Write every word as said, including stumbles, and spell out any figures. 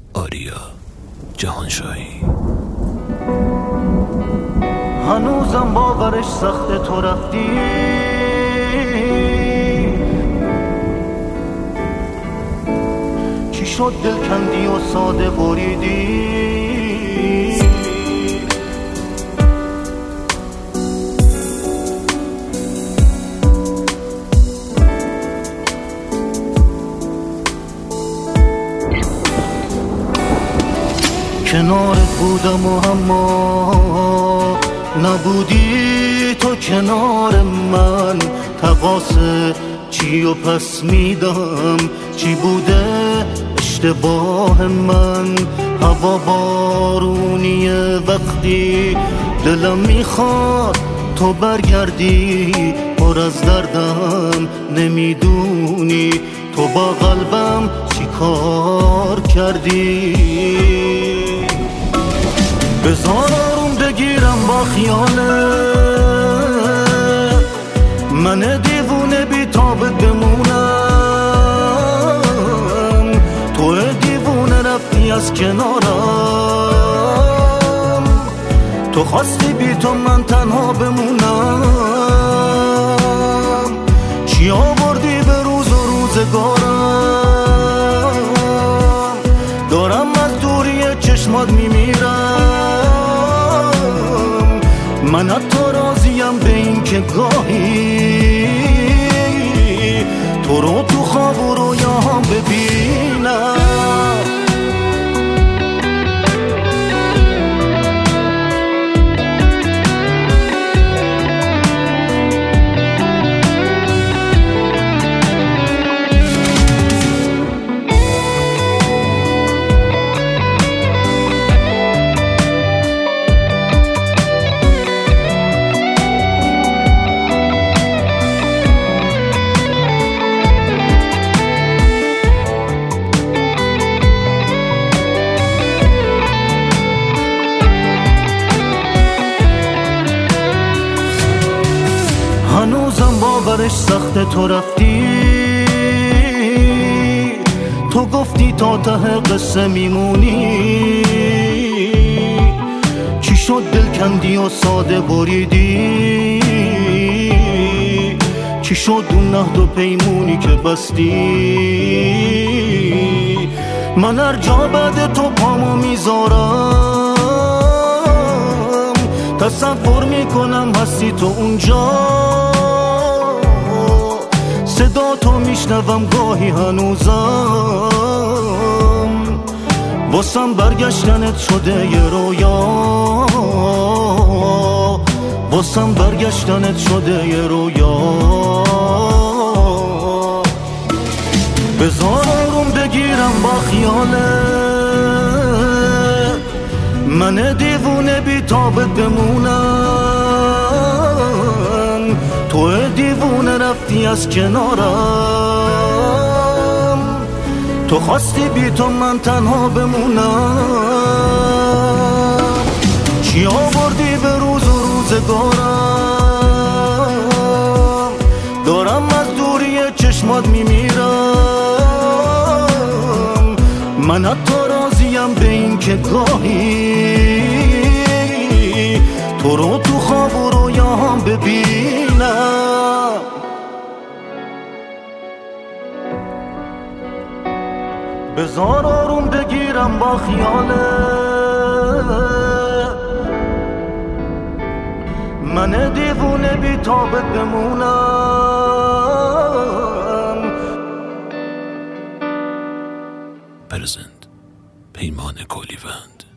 آریا جهانشاهی. هنوزم باورش سخته تو رفتی، چی شد دل کندی و ساده بریدی؟ کنارت بودم و اما نبودی تو کنار من. تقاصه چی و پس میدم، چی بوده اشتباه من؟ هوا بارونیه وقتی دلم میخواد تو برگردی، پر از دردم نمیدونی تو با قلبم چی کار کردی. بذار آروم بگیرم با خیاله، من دیوونه بی تابت بمونم. تو دیوونه رفتی از کنارم، تو خواستی بی تو من تنها بمونم. چی آوردی به روز و روزگارم، دارم از دوری چشمات میمیرم. من حتی راضیم به این که گاهی تو رو تو خواب و رویاهم ببینم. هنوزم باورش سخته تو رفتی، تو گفتی تا ته قصه میمونی. چی شد دل کندی و ساده بریدی؟ چی شد اون نهد و پیمونی که بستی؟ من هر جا بعد تو پامو میذارم، تصور میکنم هستی تو اونجا. صدا تو میشنوم گاهی هنوزم، واسم برگشتنت شده یه رویا، واسم برگشتنت شده یه رویا. بذار آروم بگیرم با خیاله، من دیوونه بی تابت بمونم. تو دیوونه رفتی از کنارم، تو خواستی بی تو من تنها بمونم. چی آوردی به روز و روزگارم، دارم از دوری چشمات میمیرم. من حتی راضیم به این که گاهی تو رو تو خواب و رویاهم ببینم. بذار آروم بگیرم با خیاله، من دیوونه بی تابت بمونم. پرزنت پیمان کولیوند.